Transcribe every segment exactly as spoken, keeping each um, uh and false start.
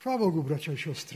Chwała Bogu, bracia i siostry.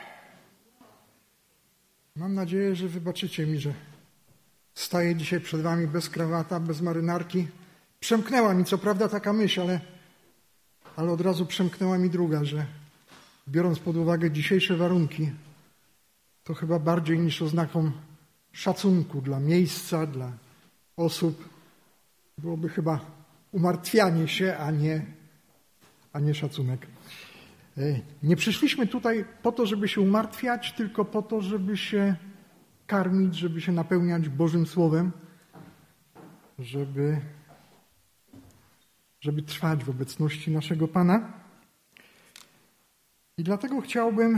Mam nadzieję, że wybaczycie mi, że staję dzisiaj przed wami bez krawata, bez marynarki. Przemknęła mi co prawda taka myśl, ale, ale od razu przemknęła mi druga, że biorąc pod uwagę dzisiejsze warunki, to chyba bardziej niż oznaką szacunku dla miejsca, dla osób, byłoby chyba umartwianie się, a nie, a nie szacunek. Nie przyszliśmy tutaj po to, żeby się umartwiać, tylko po to, żeby się karmić, żeby się napełniać Bożym Słowem, żeby, żeby trwać w obecności naszego Pana. I dlatego chciałbym,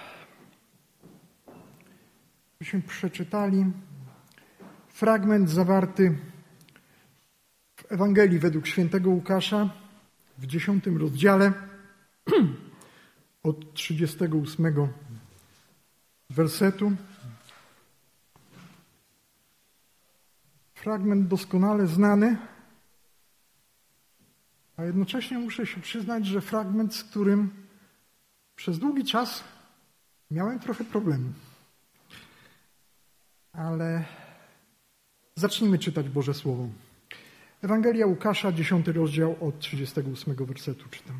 byśmy przeczytali fragment zawarty w Ewangelii według świętego Łukasza w dziesiątym rozdziale od trzydziestego ósmego wersetu. Fragment doskonale znany, a jednocześnie muszę się przyznać, że fragment, z którym przez długi czas miałem trochę problemu. Ale zacznijmy czytać Boże Słowo. Ewangelia Łukasza, dziesiąty rozdział od trzydziestego ósmego wersetu czytam.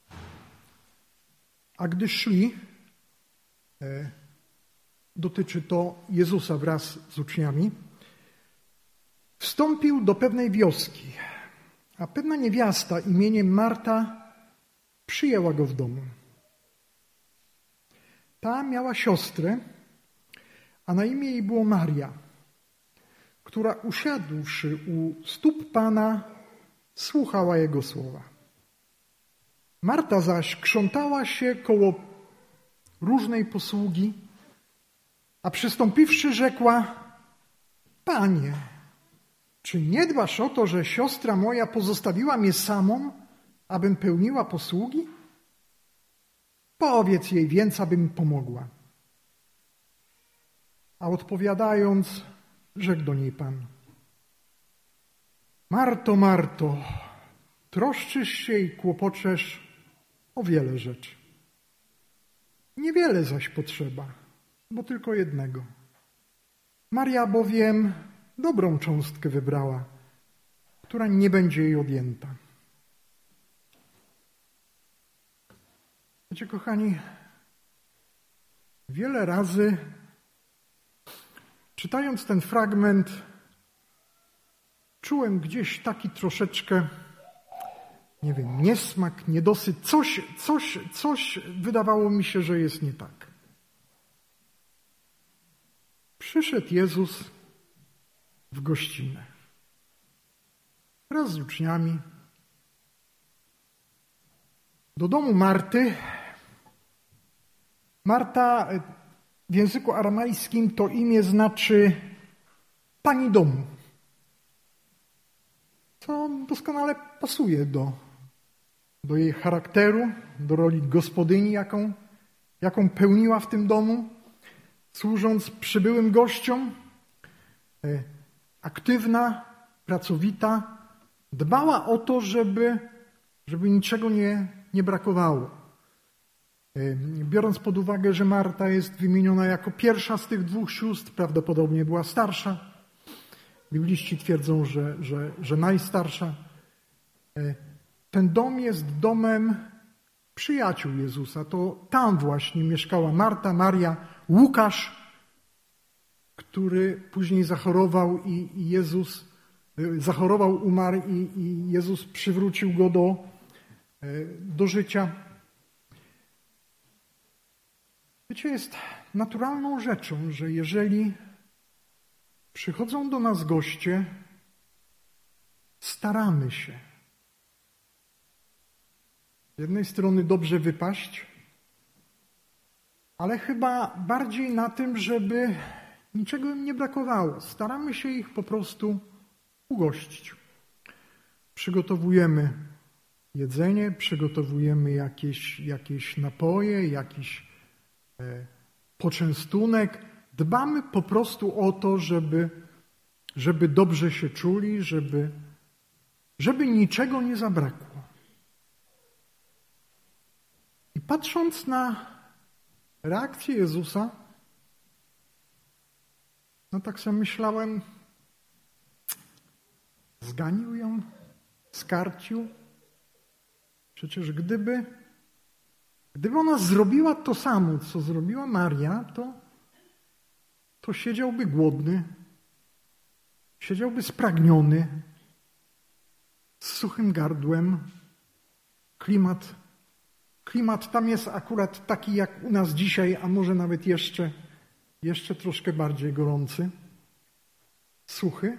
A gdy szli, e, dotyczy to Jezusa wraz z uczniami, wstąpił do pewnej wioski, a pewna niewiasta imieniem Marta przyjęła go w domu. Ta miała siostrę, a na imię jej było Maria, która usiadłszy u stóp Pana, słuchała Jego słowa. Marta zaś krzątała się koło różnej posługi, a przystąpiwszy rzekła: Panie, czy nie dbasz o to, że siostra moja pozostawiła mnie samą, abym pełniła posługi? Powiedz jej więc, aby mi pomogła. A odpowiadając, rzekł do niej Pan: Marto, Marto, troszczysz się i kłopoczesz o wiele rzeczy. Niewiele zaś potrzeba, bo tylko jednego. Maria bowiem dobrą cząstkę wybrała, która nie będzie jej odjęta. Wiecie, kochani, wiele razy czytając ten fragment czułem gdzieś taki troszeczkę, nie wiem, niesmak, niedosyt, coś, coś, coś wydawało mi się, że jest nie tak. Przyszedł Jezus w gościnę wraz z uczniami do domu Marty. Marta w języku aramejskim to imię znaczy pani domu. To doskonale pasuje do, do jej charakteru, do roli gospodyni, jaką, jaką pełniła w tym domu, służąc przybyłym gościom. Aktywna, pracowita, dbała o to, żeby, żeby niczego nie, nie brakowało. Biorąc pod uwagę, że Marta jest wymieniona jako pierwsza z tych dwóch sióstr, prawdopodobnie była starsza. Bibliści twierdzą, że, że, że najstarsza. Ten dom jest domem przyjaciół Jezusa. To tam właśnie mieszkała Marta, Maria, Łukasz, który później zachorował i, i Jezus zachorował, umarł i, i Jezus przywrócił go do, do życia. Wiecie, jest naturalną rzeczą, że jeżeli przychodzą do nas goście, staramy się z jednej strony dobrze wypaść, ale chyba bardziej na tym, żeby niczego im nie brakowało. Staramy się ich po prostu ugościć. Przygotowujemy jedzenie, przygotowujemy jakieś, jakieś napoje, jakiś e, poczęstunek. Dbamy po prostu o to, żeby, żeby dobrze się czuli, żeby, żeby niczego nie zabrakło. I patrząc na reakcję Jezusa, no tak sobie myślałem, zganił ją, skarcił. Przecież gdyby, gdyby ona zrobiła to samo, co zrobiła Maria, to, to siedziałby głodny, siedziałby spragniony, z suchym gardłem. Klimat, klimat tam jest akurat taki jak u nas dzisiaj, a może nawet jeszcze, jeszcze troszkę bardziej gorący, suchy.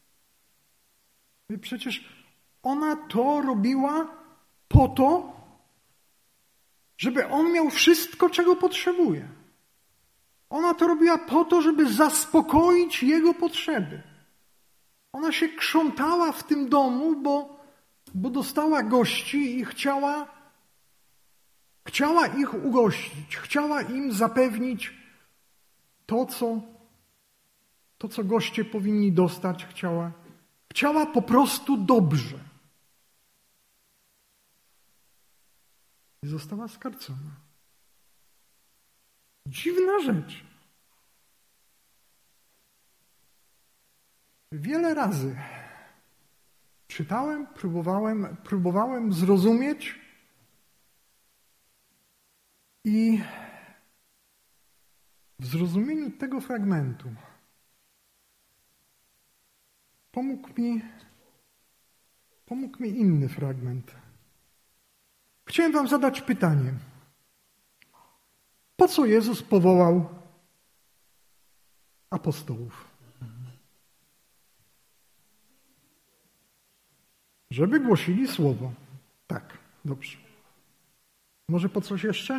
I przecież ona to robiła po to, żeby on miał wszystko, czego potrzebuje. Ona to robiła po to, żeby zaspokoić jego potrzeby. Ona się krzątała w tym domu, bo, bo dostała gości i chciała, chciała ich ugościć, chciała im zapewnić to, co, to, co goście powinni dostać. Chciała, chciała po prostu dobrze. I została skarcona. Dziwna rzecz. Wiele razy czytałem, próbowałem, próbowałem zrozumieć i w zrozumieniu tego fragmentu pomógł mi, pomógł mi inny fragment. Chciałem wam zadać pytanie. Po co Jezus powołał apostołów? Żeby głosili słowo. Tak, dobrze. Może po coś jeszcze?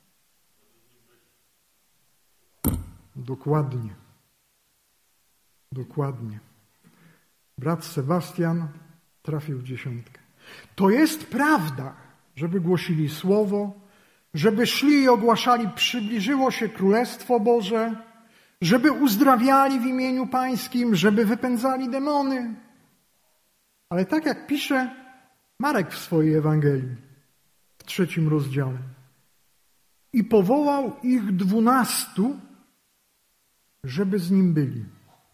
Dokładnie. Dokładnie. Brat Sebastian trafił w dziesiątkę. To jest prawda, żeby głosili słowo, żeby szli i ogłaszali, przybliżyło się Królestwo Boże, żeby uzdrawiali w imieniu Pańskim, żeby wypędzali demony. Ale tak jak pisze Marek w swojej Ewangelii, w trzecim rozdziale. I powołał ich dwunastu, żeby z nim byli.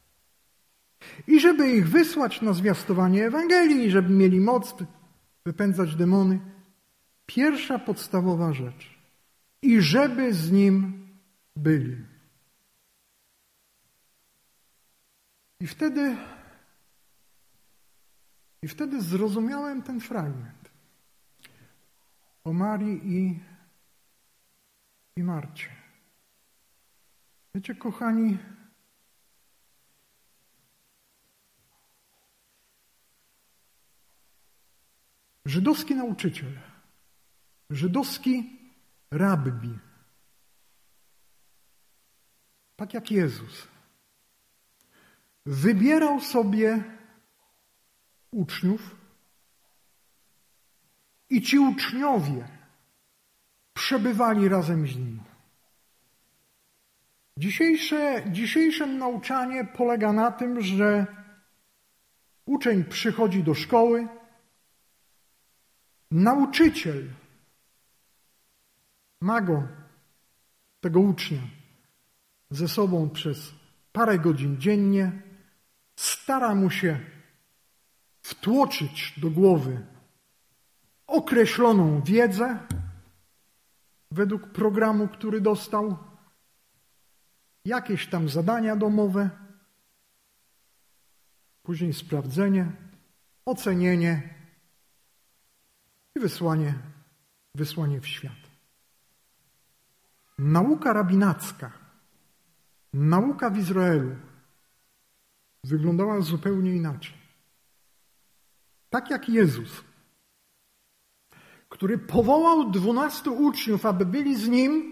I żeby ich wysłać na zwiastowanie Ewangelii, i żeby mieli moc wypędzać demony. Pierwsza podstawowa rzecz. I żeby z nim byli. I wtedy, i wtedy zrozumiałem ten fragment o Marii i, i Marcie. Wiecie, kochani, żydowski nauczyciel, żydowski rabbi, tak jak Jezus, wybierał sobie uczniów i ci uczniowie przebywali razem z nim. Dzisiejsze, dzisiejsze nauczanie polega na tym, że uczeń przychodzi do szkoły, nauczyciel ma go, tego ucznia, ze sobą przez parę godzin dziennie, stara mu się wtłoczyć do głowy określoną wiedzę według programu, który dostał, jakieś tam zadania domowe, później sprawdzenie, ocenienie i wysłanie, wysłanie w świat. Nauka rabinacka, nauka w Izraelu wyglądała zupełnie inaczej. Tak jak Jezus, który powołał dwunastu uczniów, aby byli z Nim,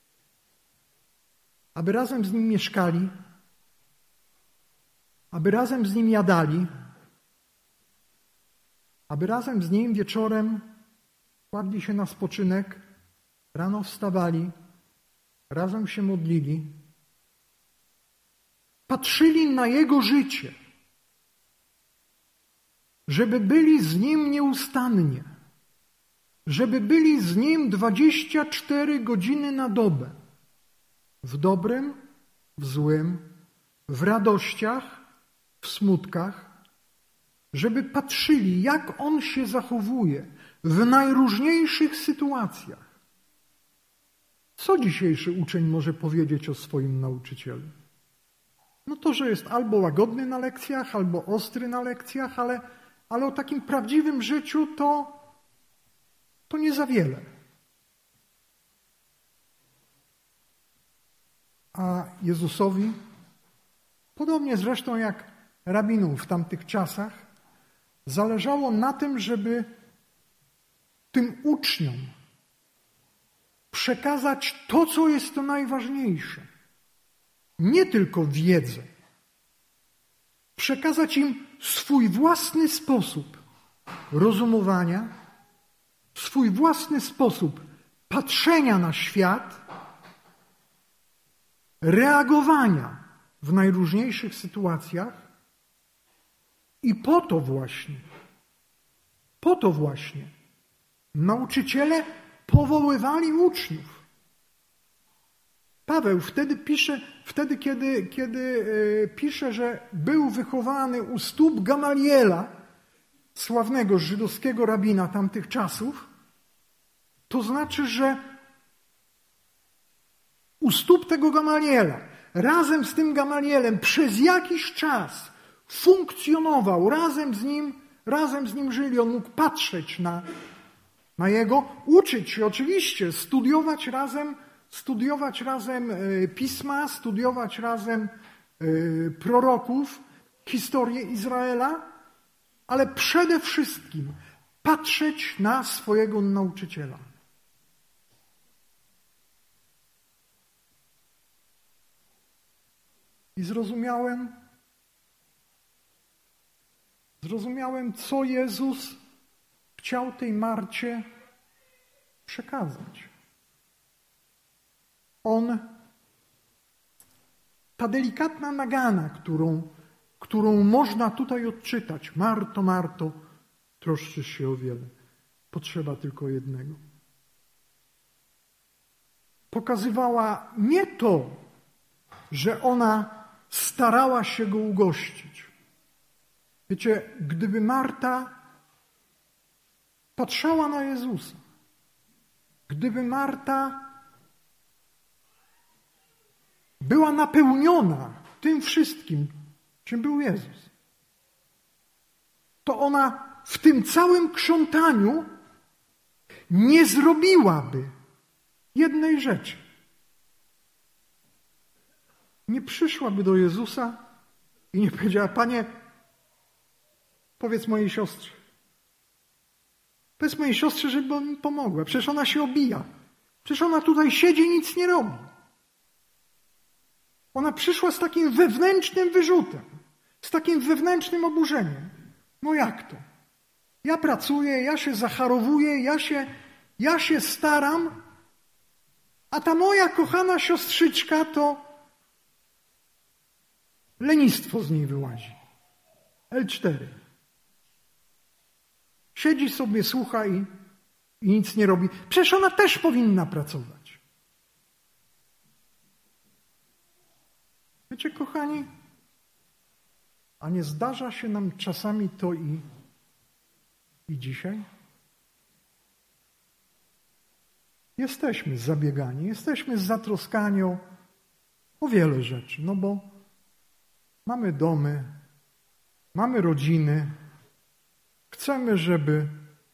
aby razem z Nim mieszkali, aby razem z Nim jadali, aby razem z Nim wieczorem kładli się na spoczynek, rano wstawali, razem się modlili, patrzyli na Jego życie, żeby byli z Nim nieustannie, żeby byli z Nim dwadzieścia cztery godziny na dobę. W dobrym, w złym, w radościach, w smutkach, żeby patrzyli, jak On się zachowuje w najróżniejszych sytuacjach. Co dzisiejszy uczeń może powiedzieć o swoim nauczycielu? No to, że jest albo łagodny na lekcjach, albo ostry na lekcjach, ale, ale o takim prawdziwym życiu to, to nie za wiele. A Jezusowi, podobnie zresztą jak rabinom w tamtych czasach, zależało na tym, żeby tym uczniom przekazać to, co jest to najważniejsze. Nie tylko wiedzę. Przekazać im swój własny sposób rozumowania, swój własny sposób patrzenia na świat, reagowania w najróżniejszych sytuacjach i po to właśnie, po to właśnie nauczyciele powoływali uczniów. Paweł wtedy pisze, wtedy kiedy, kiedy yy, pisze, że był wychowany u stóp Gamaliela, sławnego żydowskiego rabina tamtych czasów, to znaczy, że u stóp tego Gamaliela, razem z tym Gamalielem przez jakiś czas funkcjonował, razem z nim, razem z nim żyli. On mógł patrzeć na, na jego, uczyć się oczywiście, studiować razem, studiować razem pisma, studiować razem proroków, historię Izraela, ale przede wszystkim patrzeć na swojego nauczyciela. I zrozumiałem, zrozumiałem, co Jezus chciał tej Marcie przekazać. On, ta delikatna nagana, którą, którą można tutaj odczytać, Marto, Marto, troszczysz się o wiele, potrzeba tylko jednego. Pokazywała nie to, że ona starała się go ugościć. Wiecie, gdyby Marta patrzała na Jezusa, gdyby Marta była napełniona tym wszystkim, czym był Jezus, to ona w tym całym krzątaniu nie zrobiłaby jednej rzeczy. Nie przyszłaby do Jezusa i nie powiedziała: Panie, powiedz mojej siostrze. Powiedz mojej siostrze, żeby mi pomogła. Przecież ona się obija. Przecież ona tutaj siedzi i nic nie robi. Ona przyszła z takim wewnętrznym wyrzutem, z takim wewnętrznym oburzeniem. No jak to? Ja pracuję, ja się zacharowuję, ja się, ja się staram, a ta moja kochana siostrzyczka to lenistwo z niej wyłazi. L cztery. Siedzi sobie, słucha i, i nic nie robi. Przecież ona też powinna pracować. Wiecie, kochani, a nie zdarza się nam czasami to i, i dzisiaj? Jesteśmy zabiegani, jesteśmy zatroskani o, o wiele rzeczy, no bo mamy domy, mamy rodziny, chcemy, żeby,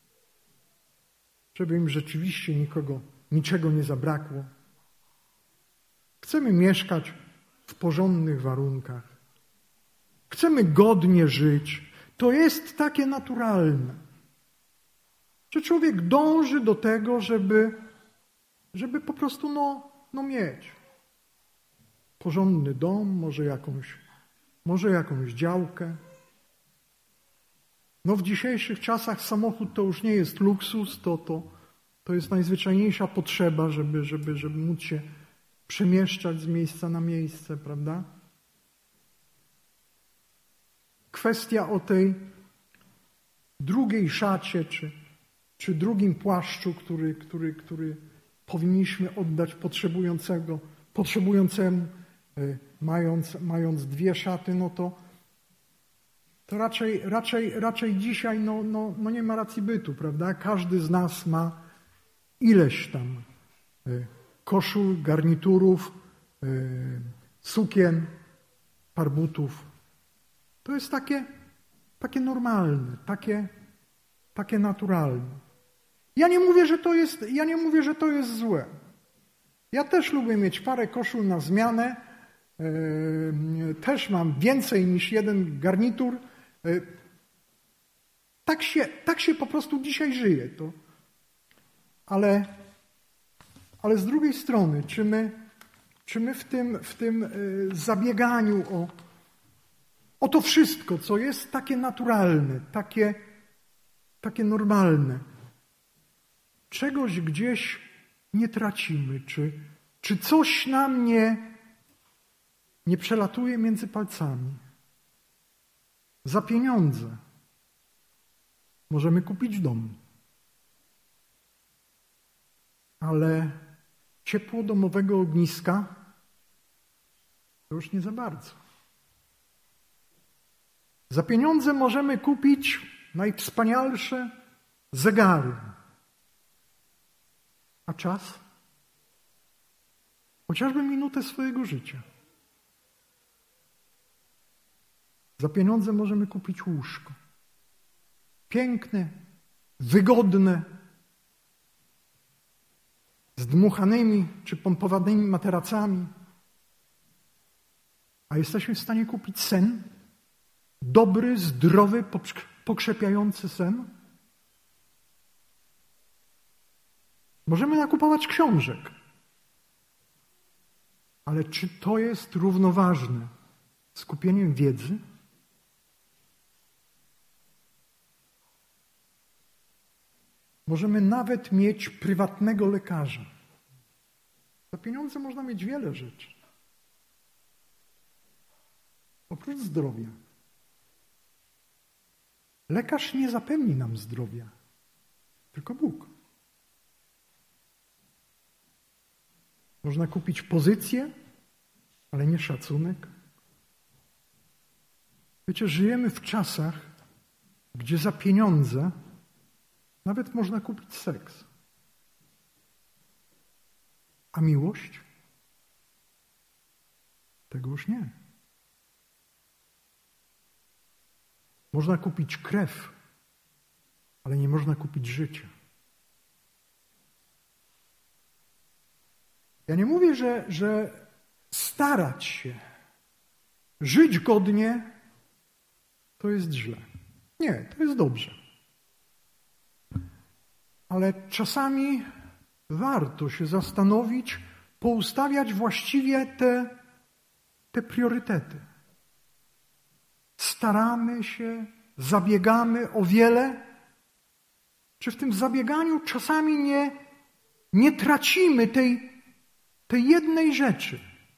żeby im rzeczywiście nikogo, niczego nie zabrakło. Chcemy mieszkać w porządnych warunkach. Chcemy godnie żyć. To jest takie naturalne, że człowiek dąży do tego, żeby, żeby po prostu no, no mieć porządny dom, może jakąś, może jakąś działkę. No w dzisiejszych czasach samochód to już nie jest luksus, to, to, to jest najzwyczajniejsza potrzeba, żeby, żeby, żeby móc się przemieszczać z miejsca na miejsce, prawda? Kwestia o tej drugiej szacie, czy, czy drugim płaszczu, który, który, który powinniśmy oddać potrzebującego, potrzebującemu, mając, mając dwie szaty, no to, to raczej, raczej, raczej dzisiaj no, no, no nie ma racji bytu, prawda? Każdy z nas ma ileś tam koszul, garniturów, sukien, par butów. To jest takie, takie normalne, takie, takie naturalne. Ja nie mówię, że to jest, ja nie mówię, że to jest złe. Ja też lubię mieć parę koszul na zmianę. Yy, też mam więcej niż jeden garnitur. Yy, tak się, tak się po prostu dzisiaj żyje. To. Ale, ale z drugiej strony, czy my, czy my w tym, w tym yy, zabieganiu o, o to wszystko, co jest takie naturalne, takie, takie normalne, czegoś gdzieś nie tracimy, czy, czy coś nam nie, nie przelatuje między palcami. Za pieniądze możemy kupić dom, ale ciepło domowego ogniska to już nie za bardzo. Za pieniądze możemy kupić najwspanialsze zegary. A czas? Chociażby minutę swojego życia. Za pieniądze możemy kupić łóżko. Piękne, wygodne, z dmuchanymi czy pompowanymi materacami. A jesteśmy w stanie kupić sen? Dobry, zdrowy, pokrzepiający sen? Możemy nakupować książek. Ale czy to jest równoważne z kupieniem wiedzy? Możemy nawet mieć prywatnego lekarza. Za pieniądze można mieć wiele rzeczy. Oprócz zdrowia. Lekarz nie zapewni nam zdrowia, tylko Bóg. Można kupić pozycję, ale nie szacunek. Wiecie, żyjemy w czasach, gdzie za pieniądze nawet można kupić seks. A miłość? Tego już nie. Można kupić krew, ale nie można kupić życia. Ja nie mówię, że, że starać się, żyć godnie, to jest źle. Nie, to jest dobrze. Ale czasami warto się zastanowić, poustawiać właściwie te, te priorytety. Staramy się, zabiegamy o wiele, czy w tym zabieganiu czasami nie, nie tracimy tej, tej jednej rzeczy,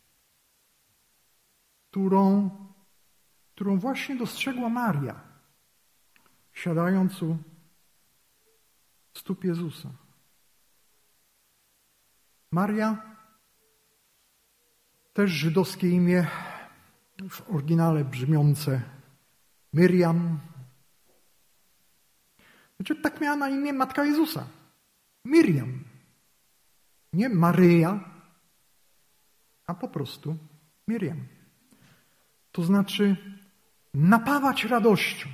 którą, którą właśnie dostrzegła Maria, siadając u stóp Jezusa. Maria, też żydowskie imię, w oryginale brzmiące Miriam. Znaczy, tak miała na imię matka Jezusa. Miriam. Nie Maryja, a po prostu Miriam. To znaczy napawać radością.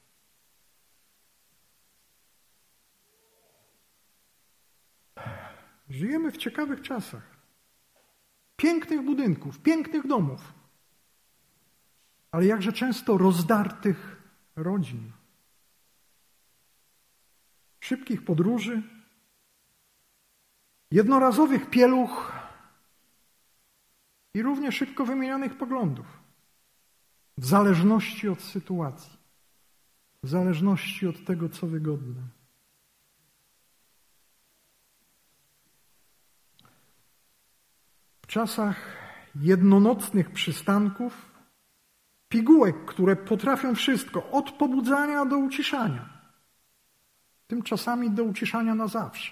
Żyjemy w ciekawych czasach. Pięknych budynków, pięknych domów. Ale jakże często rozdartych rodzin. Szybkich podróży, jednorazowych pieluch i równie szybko wymienionych poglądów. W zależności od sytuacji. W zależności od tego, co wygodne. W czasach jednonocnych przystanków, pigułek, które potrafią wszystko, od pobudzania do uciszania. tym czasami do uciszania na zawsze.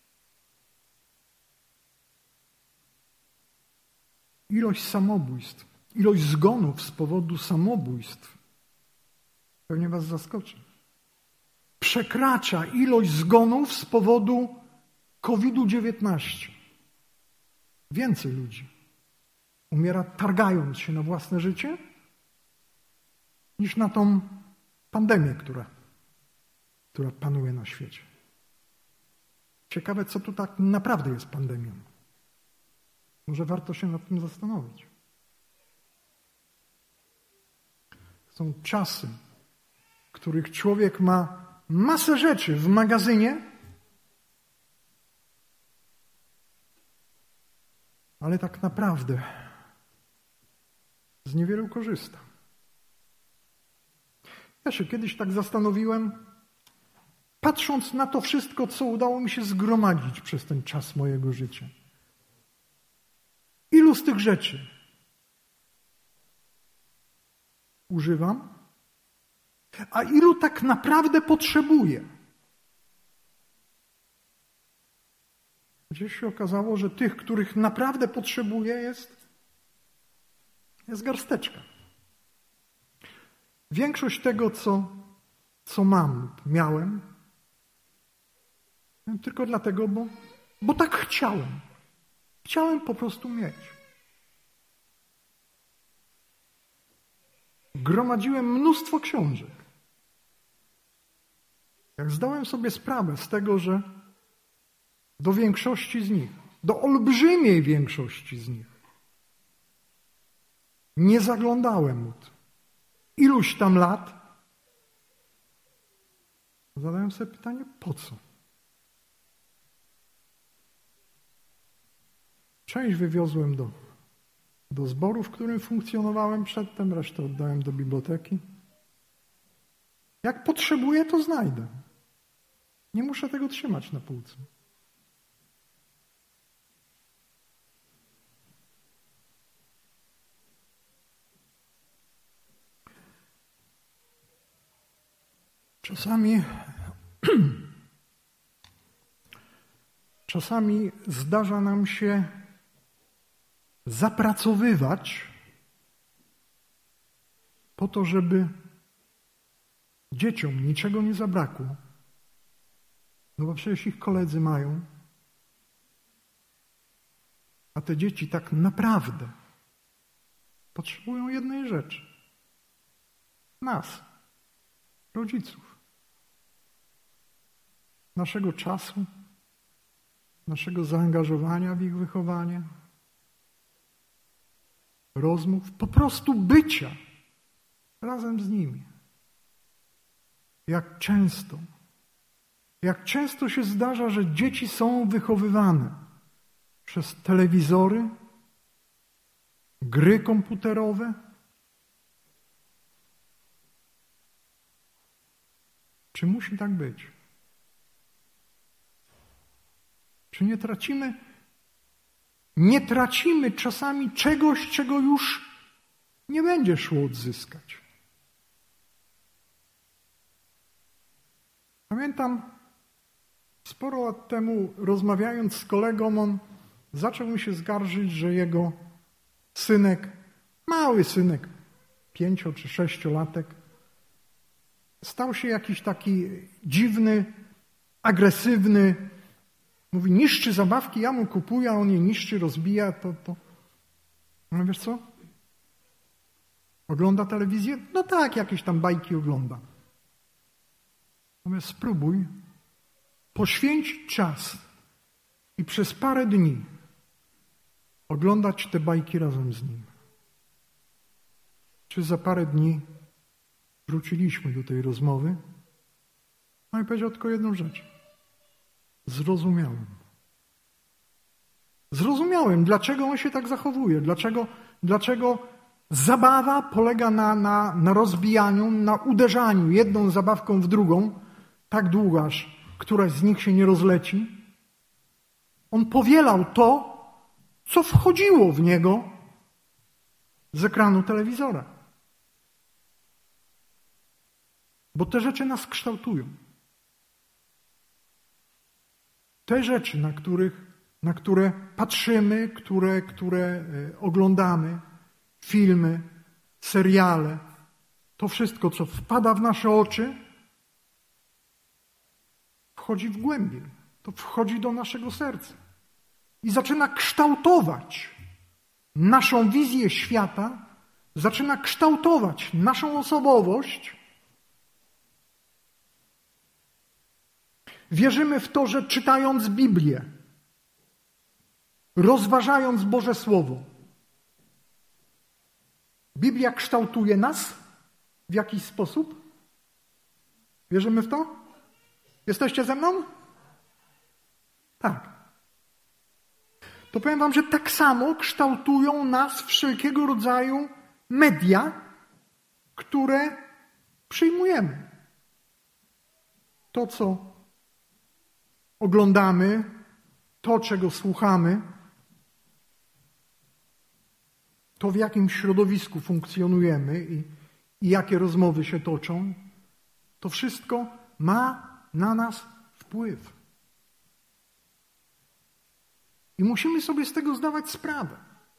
Ilość samobójstw, ilość zgonów z powodu samobójstw pewnie was zaskoczy. Przekracza ilość zgonów z powodu kowida dziewiętnaście. Więcej ludzi umiera targając się na własne życie niż na tą pandemię, która, która panuje na świecie. Ciekawe, co tu tak naprawdę jest pandemią. Może warto się nad tym zastanowić. Są czasy, w których człowiek ma masę rzeczy w magazynie, ale tak naprawdę z niewielu korzysta. Ja się kiedyś tak zastanowiłem, patrząc na to wszystko, co udało mi się zgromadzić przez ten czas mojego życia. Ilu z tych rzeczy używam, a ilu tak naprawdę potrzebuję? Gdzieś się okazało, że tych, których naprawdę potrzebuję, jest, jest garsteczka. Większość tego, co, co mam lub miałem, tylko dlatego, bo, bo tak chciałem. Chciałem po prostu mieć. Gromadziłem mnóstwo książek. Jak zdałem sobie sprawę z tego, że do większości z nich, do olbrzymiej większości z nich nie zaglądałem od iluś tam lat, zadałem sobie pytanie, po co? Część wywiozłem do, do zboru, w którym funkcjonowałem przedtem, resztę oddałem do biblioteki. Jak potrzebuję, to znajdę. Nie muszę tego trzymać na półce. Czasami, czasami zdarza nam się zapracowywać po to, żeby dzieciom niczego nie zabrakło. No bo przecież ich koledzy mają. A te dzieci tak naprawdę potrzebują jednej rzeczy. Nas, rodziców. Naszego czasu, naszego zaangażowania w ich wychowanie, rozmów, po prostu bycia razem z nimi. Jak często, jak często się zdarza, że dzieci są wychowywane przez telewizory, gry komputerowe. Czy musi tak być? Czy nie tracimy, nie tracimy czasami czegoś, czego już nie będzie szło odzyskać? Pamiętam, sporo lat temu, rozmawiając z kolegą, on zaczął mi się skarżyć, że jego synek, mały synek, pięcio- czy sześciolatek, stał się jakiś taki dziwny, agresywny. Mówi, niszczy zabawki, ja mu kupuję, a on je niszczy, rozbija. To, to. No wiesz co? Ogląda telewizję? No tak, jakieś tam bajki ogląda. Natomiast spróbuj poświęcić czas i przez parę dni oglądać te bajki razem z nim. Czy za parę dni wróciliśmy do tej rozmowy? No i powiedział tylko jedną rzecz. Zrozumiałem. Zrozumiałem, dlaczego on się tak zachowuje, dlaczego, dlaczego zabawa polega na, na, na rozbijaniu, na uderzaniu jedną zabawką w drugą, tak długo, aż któraś z nich się nie rozleci. On powielał to, co wchodziło w niego z ekranu telewizora. Bo te rzeczy nas kształtują. te rzeczy, na, których, na które patrzymy, które, które oglądamy, filmy, seriale, to wszystko, co wpada w nasze oczy, wchodzi w głębię. To wchodzi do naszego serca i zaczyna kształtować naszą wizję świata, zaczyna kształtować naszą osobowość. Wierzymy w to, że czytając Biblię, rozważając Boże Słowo, Biblia kształtuje nas w jakiś sposób? Wierzymy w to? Jesteście ze mną? Tak. To powiem wam, że tak samo kształtują nas wszelkiego rodzaju media, które przyjmujemy. To, co oglądamy, to, czego słuchamy, to, w jakim środowisku funkcjonujemy i, i jakie rozmowy się toczą, to wszystko ma na nas wpływ. I musimy sobie z tego zdawać sprawę.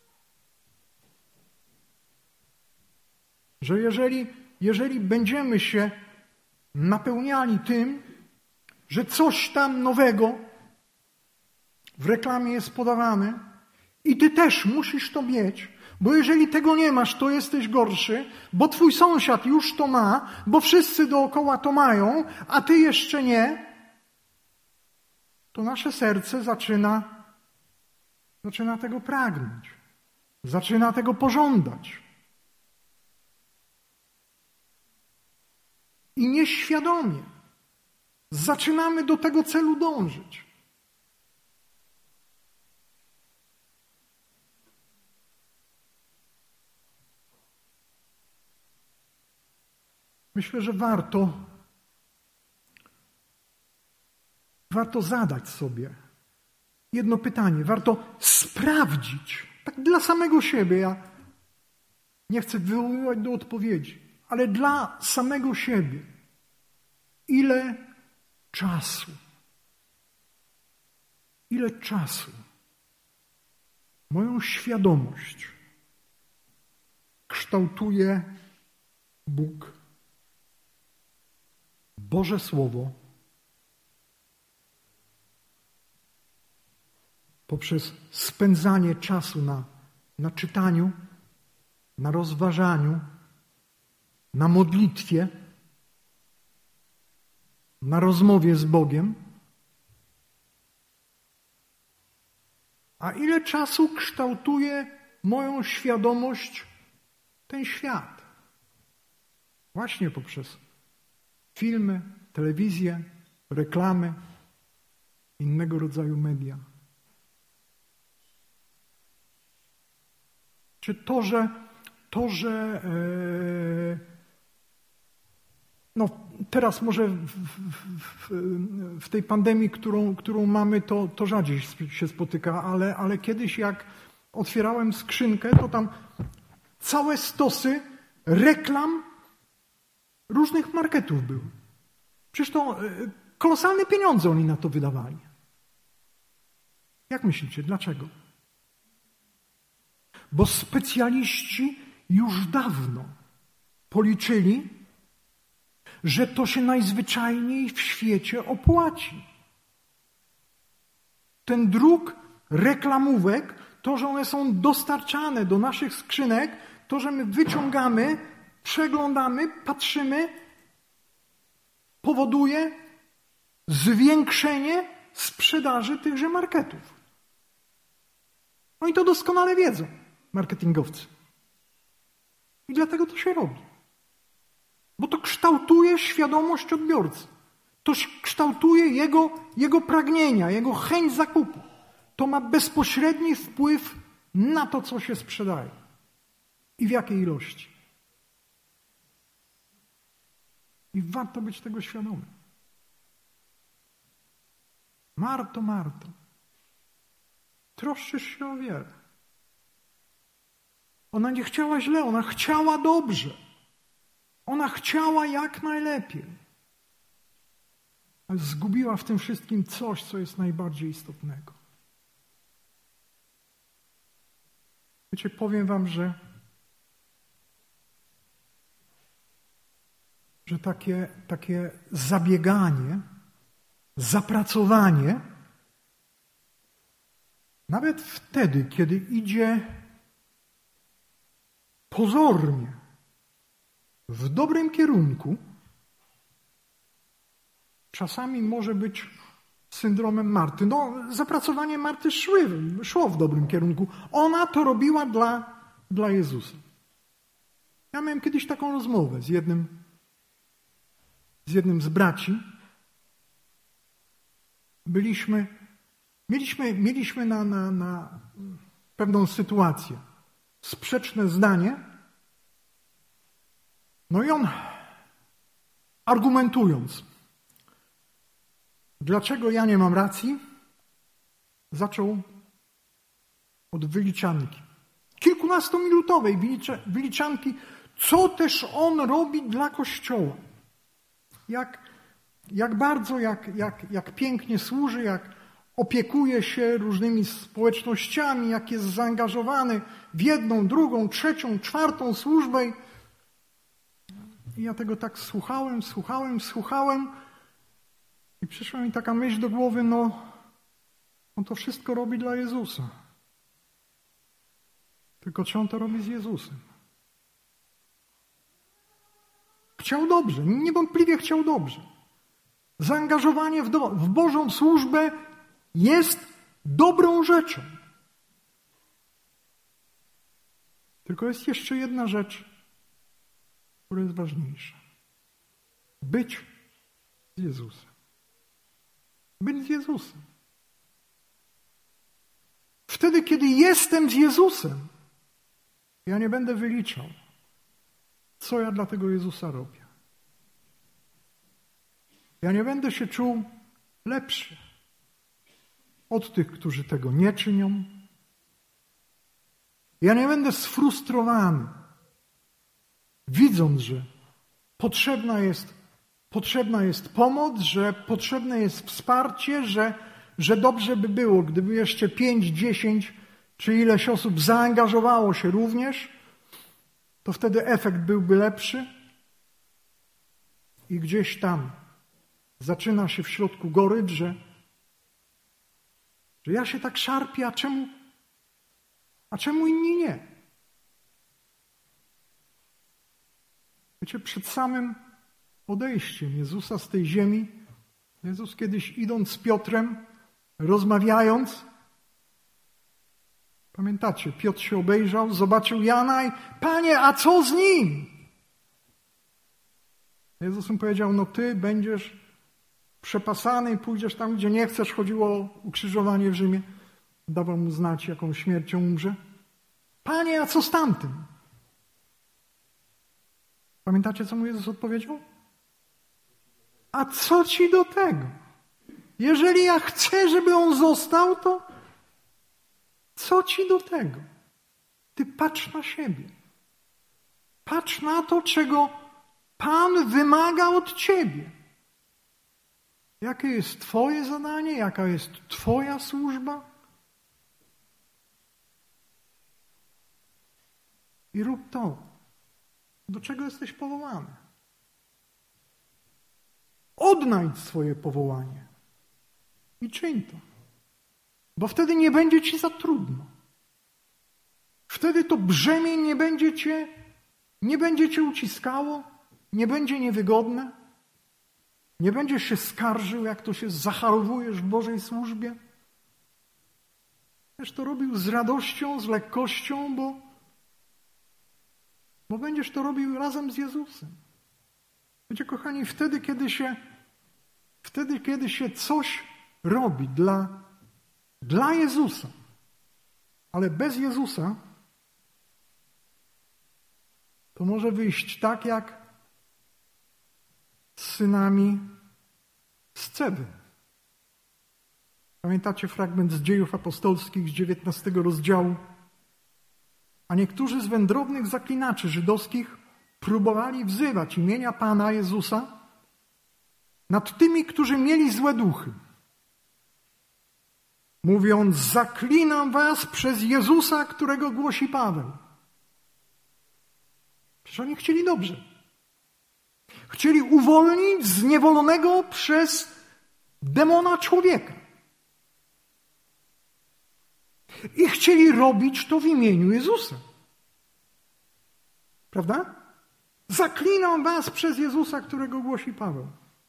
Że jeżeli, jeżeli będziemy się napełniali tym, że coś tam nowego w reklamie jest podawane i ty też musisz to mieć, bo jeżeli tego nie masz, to jesteś gorszy, bo twój sąsiad już to ma, bo wszyscy dookoła to mają, a ty jeszcze nie, to nasze serce zaczyna, zaczyna tego pragnąć, zaczyna tego pożądać. I nieświadomie zaczynamy do tego celu dążyć. Myślę, że warto, warto zadać sobie jedno pytanie. Warto sprawdzić, tak dla samego siebie. Ja nie chcę wywoływać do odpowiedzi, ale dla samego siebie. Ile czasu, ile czasu moją świadomość kształtuje Bóg, Boże Słowo, poprzez spędzanie czasu na, na czytaniu, na rozważaniu, na modlitwie, na rozmowie z Bogiem. A ile czasu kształtuje moją świadomość ten świat? Właśnie poprzez filmy, telewizję, reklamy, innego rodzaju media. Czy to, że, to, że e, no teraz może w, w, w, w tej pandemii, którą, którą mamy, to, to rzadziej się spotyka, ale, ale kiedyś jak otwierałem skrzynkę, to tam całe stosy reklam różnych marketów były. Przecież to kolosalne pieniądze oni na to wydawali. Jak myślicie, dlaczego? Bo specjaliści już dawno policzyli, że to się najzwyczajniej w świecie opłaci. Ten druk reklamówek, to, że one są dostarczane do naszych skrzynek, to, że my wyciągamy, przeglądamy, patrzymy, powoduje zwiększenie sprzedaży tychże marketów. Oni to doskonale wiedzą, marketingowcy. I dlatego to się robi. Bo to kształtuje świadomość odbiorcy. To kształtuje jego, jego pragnienia, jego chęć zakupu. To ma bezpośredni wpływ na to, co się sprzedaje. I w jakiej ilości. I warto być tego świadomym. Marto, Marto, troszczysz się o wiele. Ona nie chciała źle, ona chciała dobrze. Ona chciała jak najlepiej. ale zgubiła w tym wszystkim coś, co jest najbardziej istotnego. Wiecie, powiem wam, że, że takie, takie zabieganie, zapracowanie, nawet wtedy, kiedy idzie pozornie w dobrym kierunku, czasami może być syndromem Marty. No, zapracowanie Marty szły, szło w dobrym kierunku. Ona to robiła dla, dla Jezusa. Ja miałem kiedyś taką rozmowę z jednym, z jednym z braci. Byliśmy, mieliśmy, mieliśmy na, na, na pewną sytuację, sprzeczne zdanie. No i on, argumentując, dlaczego ja nie mam racji, zaczął od wyliczanki. Kilkunastominutowej wyliczanki, co też on robi dla Kościoła. Jak, jak bardzo, jak, jak, jak pięknie służy, jak opiekuje się różnymi społecznościami, jak jest zaangażowany w jedną, drugą, trzecią, czwartą służbę. I ja tego tak słuchałem, słuchałem, słuchałem. I przyszła mi taka myśl do głowy, no on to wszystko robi dla Jezusa. Tylko czy on to robi z Jezusem? Chciał dobrze, niewątpliwie chciał dobrze. Zaangażowanie w, do, w Bożą służbę jest dobrą rzeczą. Tylko jest jeszcze jedna rzecz, która jest ważniejsza. Być z Jezusem. Być z Jezusem. Wtedy, kiedy jestem z Jezusem, ja nie będę wyliczał, co ja dla tego Jezusa robię. Ja nie będę się czuł lepszy od tych, którzy tego nie czynią. Ja nie będę sfrustrowany, widząc, że potrzebna jest, potrzebna jest pomoc, że potrzebne jest wsparcie, że, że dobrze by było, gdyby jeszcze pięć, dziesięć czy ileś osób zaangażowało się również, to wtedy efekt byłby lepszy. I gdzieś tam zaczyna się w środku gorycz, że, że ja się tak szarpię, a czemu, a czemu inni nie? Wiecie, przed samym odejściem Jezusa z tej ziemi, Jezus kiedyś idąc z Piotrem, rozmawiając, pamiętacie, Piotr się obejrzał, zobaczył Jana i Panie, a co z nim? Jezus mu powiedział, no ty będziesz przepasany i pójdziesz tam, gdzie nie chcesz. Chodziło o ukrzyżowanie w Rzymie. Dawał mu znać, jaką śmiercią umrze. Panie, a co z tamtym? Pamiętacie, co mu Jezus odpowiedział? A co ci do tego? Jeżeli ja chcę, żeby on został, to co ci do tego? Ty patrz na siebie. Patrz na to, czego Pan wymaga od ciebie. Jakie jest twoje zadanie? Jaka jest twoja służba? I rób to, do czego jesteś powołany. Odnajdź swoje powołanie i czyń to. Bo wtedy nie będzie ci za trudno. Wtedy to brzemię nie będzie cię, nie będzie cię uciskało, nie będzie niewygodne. Nie będziesz się skarżył, jak to się zachowujesz w Bożej służbie. Będziesz to robił z radością, z lekkością, bo, bo będziesz to robił razem z Jezusem. Wiecie, kochani, wtedy, kiedy się, wtedy, kiedy się coś robi dla, dla Jezusa, ale bez Jezusa, to może wyjść tak, jak z synami Sceby. Pamiętacie fragment z Dziejów Apostolskich z dziewiętnastego rozdziału? A niektórzy z wędrownych zaklinaczy żydowskich próbowali wzywać imienia Pana Jezusa, nad tymi, którzy mieli złe duchy, mówiąc: zaklinam was przez Jezusa, którego głosi Paweł. Przecież oni chcieli dobrze. Chcieli uwolnić zniewolonego przez demona człowieka. I chcieli robić to w imieniu Jezusa. Prawda? Zaklinam was przez Jezusa, którego głosi Paweł.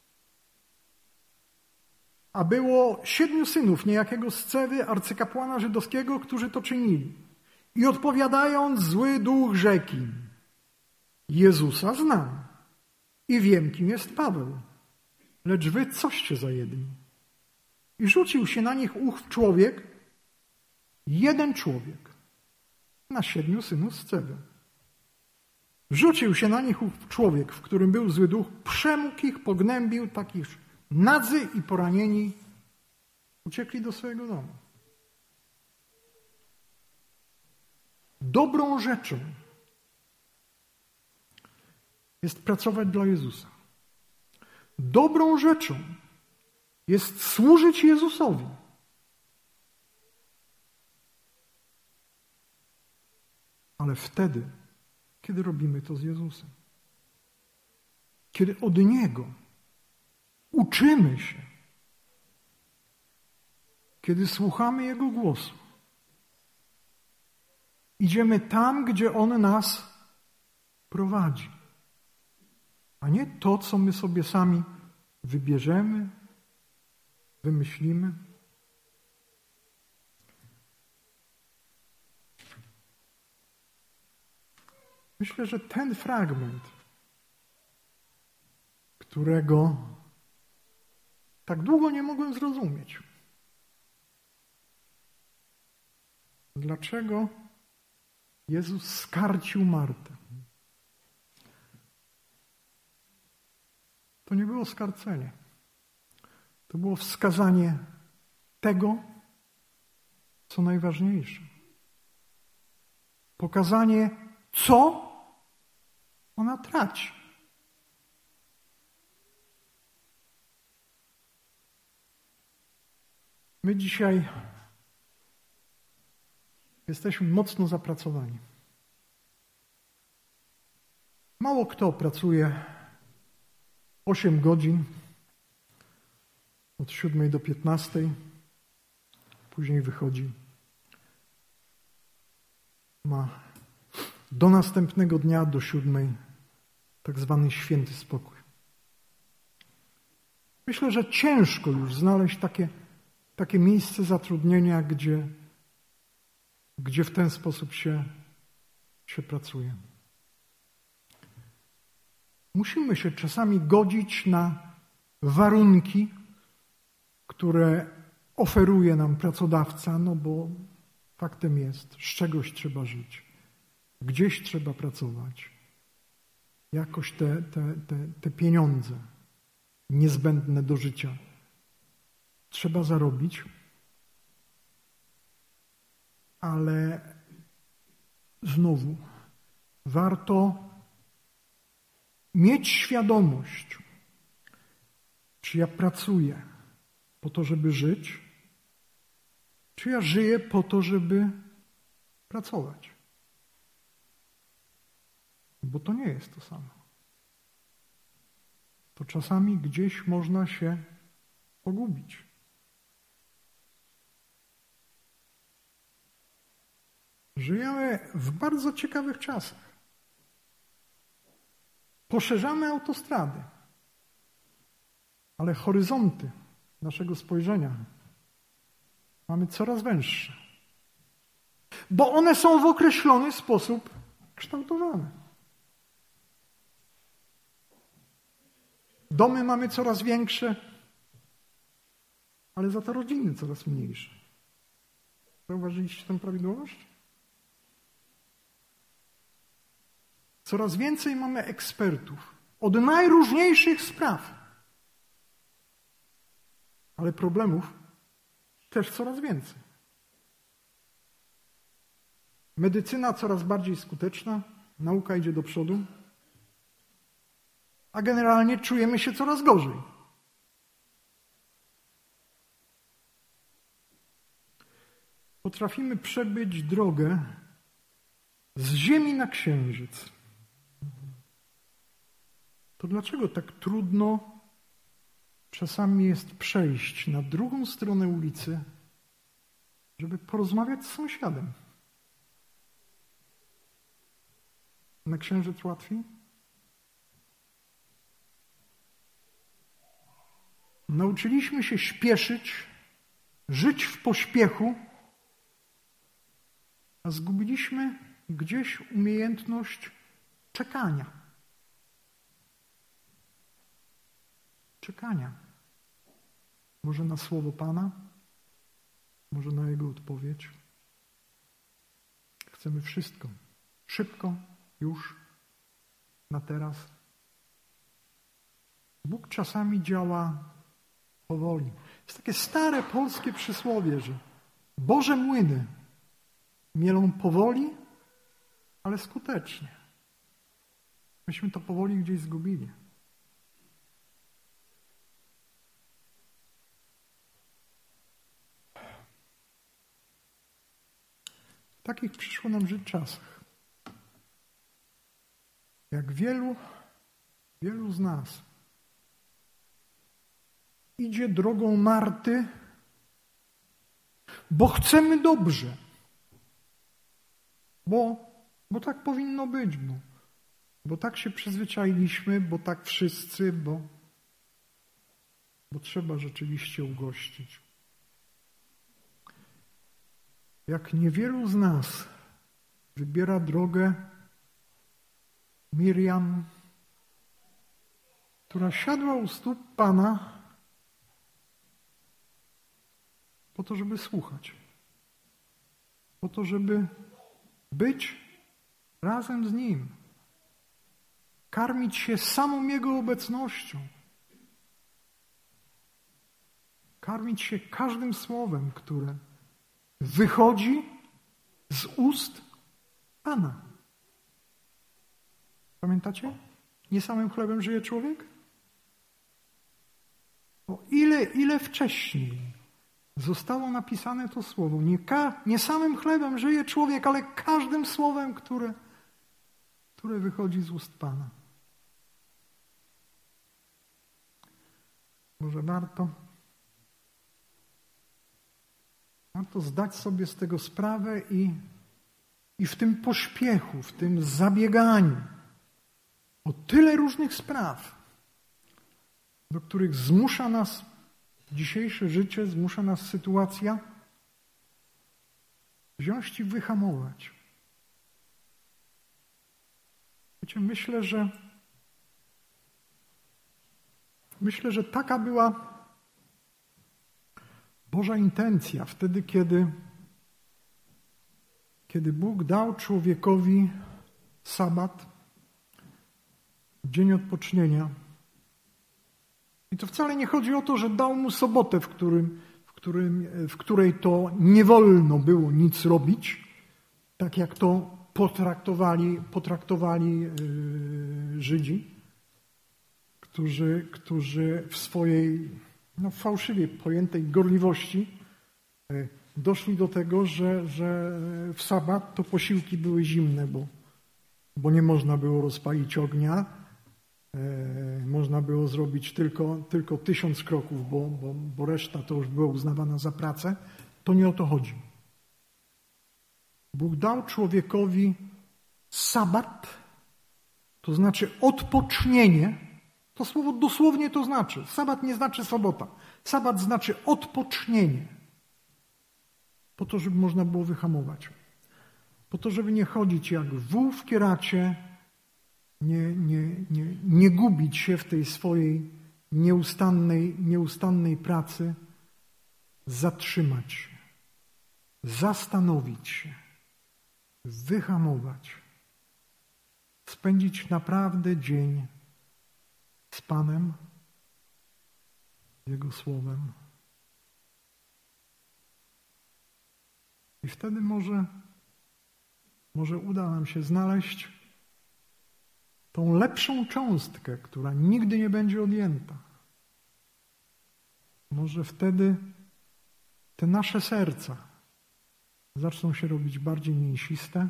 A było siedmiu synów niejakiego Scewy, arcykapłana żydowskiego, którzy to czynili. I odpowiadając, zły duch rzekł im: Jezusa znam i wiem, kim jest Paweł, lecz wy coście za jedni. I rzucił się na nich ów człowiek, jeden człowiek, na siedmiu synów Scewy. Rzucił się na nich ów człowiek, w którym był zły duch, przemógł ich, pognębił, tak iż nadzy i poranieni uciekli do swojego domu. Dobrą rzeczą jest pracować dla Jezusa. Dobrą rzeczą jest służyć Jezusowi. Ale wtedy, kiedy robimy to z Jezusem. Kiedy od Niego uczymy się. Kiedy słuchamy Jego głosu. Idziemy tam, gdzie On nas prowadzi. A nie to, co my sobie sami wybierzemy, wymyślimy. Myślę, że ten fragment, którego tak długo nie mogłem zrozumieć. Dlaczego Jezus skarcił Martę? To nie było skarcenie. To było wskazanie tego, co najważniejsze. Pokazanie, co ona traci. My dzisiaj jesteśmy mocno zapracowani. Mało kto pracuje osiem godzin od siódmej do piętnastej, później wychodzi. Ma do następnego dnia, do siódmej, tak zwany święty spokój. Myślę, że ciężko już znaleźć takie, takie miejsce zatrudnienia, gdzie, gdzie w ten sposób się, się pracuje. Musimy się czasami godzić na warunki, które oferuje nam pracodawca, no bo faktem jest, z czegoś trzeba żyć. Gdzieś trzeba pracować. Jakoś te, te, te, te pieniądze niezbędne do życia trzeba zarobić, ale znowu warto mieć świadomość, czy ja pracuję po to, żeby żyć, czy ja żyję po to, żeby pracować. Bo to nie jest to samo. To czasami gdzieś można się pogubić. Żyjemy w bardzo ciekawych czasach. Poszerzamy autostrady, ale horyzonty naszego spojrzenia mamy coraz węższe. Bo one są w określony sposób kształtowane. Domy mamy coraz większe, ale za to rodziny coraz mniejsze. Zauważyliście tę prawidłowość? Coraz więcej mamy ekspertów od najróżniejszych spraw. Ale problemów też coraz więcej. Medycyna coraz bardziej skuteczna, nauka idzie do przodu, a generalnie czujemy się coraz gorzej. potrafimy przebyć drogę z Ziemi na Księżyc, to dlaczego tak trudno czasami jest przejść na drugą stronę ulicy, żeby porozmawiać z sąsiadem? Na Księżyc łatwiej? Nauczyliśmy się śpieszyć, żyć w pośpiechu, a zgubiliśmy gdzieś umiejętność czekania. Czekania. Może na słowo Pana, może na Jego odpowiedź. Chcemy wszystko. Szybko, już, na teraz. Bóg czasami działa powoli. Jest takie stare polskie przysłowie, że Boże młyny mielą powoli, ale skutecznie. Myśmy to powoli gdzieś zgubili. W takich przyszło nam żyć czasach. Jak wielu, wielu z nas idzie drogą Marty, bo chcemy dobrze. Bo, bo tak powinno być, bo, bo tak się przyzwyczailiśmy, bo tak wszyscy, bo, bo trzeba rzeczywiście ugościć. Jak niewielu z nas wybiera drogę Miriam, która siadła u stóp Pana po to, żeby słuchać, po to, żeby być razem z Nim, karmić się samą Jego obecnością, karmić się każdym słowem, które wychodzi z ust Pana. Pamiętacie? Nie samym chlebem żyje człowiek? O ile, ile wcześniej zostało napisane to słowo. Nie, ka, nie samym chlebem żyje człowiek, ale każdym słowem, które, które wychodzi z ust Pana. Może warto, warto zdać sobie z tego sprawę i, i w tym pośpiechu, w tym zabieganiu o tyle różnych spraw, do których zmusza nas dzisiejsze życie, zmusza nas sytuacja, wziąć i wyhamować. Wiecie, myślę, że myślę, że taka była Boża intencja wtedy, kiedy, kiedy Bóg dał człowiekowi sabat, dzień odpocznienia. I to wcale nie chodzi o to, że dał mu sobotę, w, którym, w, którym, w której to nie wolno było nic robić, tak jak to potraktowali, potraktowali yy, Żydzi, którzy, którzy w swojej no, fałszywie pojętej gorliwości yy, doszli do tego, że, że w sabat to posiłki były zimne, bo, bo nie można było rozpalić ognia. Można było zrobić tylko, tylko tysiąc kroków, bo, bo, bo reszta to już była uznawana za pracę. To nie o to chodzi. Bóg dał człowiekowi sabat, to znaczy odpocznienie. To słowo dosłownie to znaczy. Sabat nie znaczy sobota. Sabat znaczy odpocznienie. Po to, żeby można było wyhamować. Po to, żeby nie chodzić jak wół w kieracie, Nie, nie, nie, nie gubić się w tej swojej nieustannej, nieustannej pracy, zatrzymać się, zastanowić się, wyhamować, spędzić naprawdę dzień z Panem, Jego Słowem. I wtedy może, może uda nam się znaleźć tą lepszą cząstkę, która nigdy nie będzie odjęta. Może wtedy te nasze serca zaczną się robić bardziej mięsiste,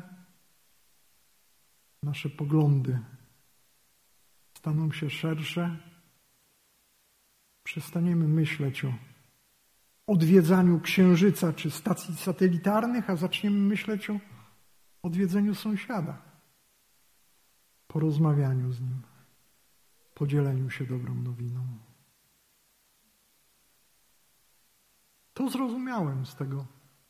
nasze poglądy staną się szersze, przestaniemy myśleć o odwiedzaniu Księżyca czy stacji satelitarnych, a zaczniemy myśleć o odwiedzeniu sąsiada, porozmawianiu z nim, podzieleniu się dobrą nowiną. To zrozumiałem z tego,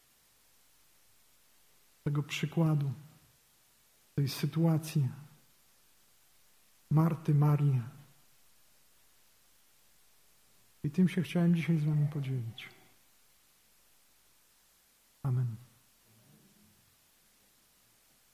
tego przykładu, tej sytuacji Marty, Marii. I tym się chciałem dzisiaj z wami podzielić. Amen.